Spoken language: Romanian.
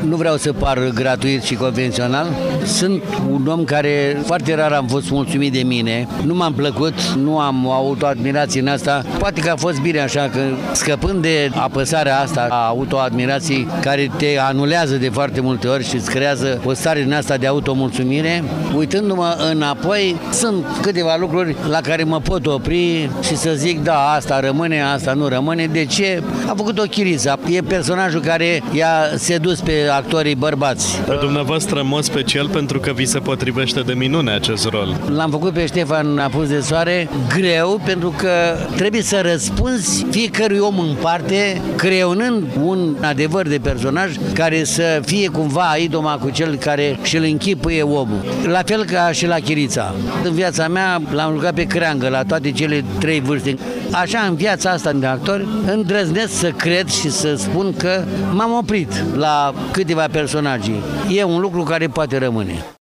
Nu vreau să par gratuit și convențional. Sunt un om care foarte rar am fost mulțumit de mine. Nu m-am plăcut, nu am autoadmirație în asta. Poate că a fost bine așa, că scăpând de apăsarea asta a autoadmirației care te anulează de foarte multe ori și îți creează o stare din asta de automulțumire, uitându-mă înapoi, sunt câteva lucruri la care mă pot opri și să zic, da, asta rămâne, asta nu rămâne. De ce? A făcut-o Chirița. E personajul care i-a sedus pe actorii bărbați. Pe dumneavoastră, în mod special, pentru că vi se potrivește de minune acest rol. L-am făcut pe Ștefan Apus de Soare greu, pentru că trebuie să răspunzi fiecărui om în parte, creionând un adevăr de personaj care să fie cumva idoma cu cel care și-l închipuie omul. La fel ca și la Chirița. În viața mea l-am jucat pe creangă la toate cele 3 vârste. Așa, în viața asta de actor, îndrăznesc să cred și să spun că m-am oprit la câteva personaje. E un lucru care poate rămâne.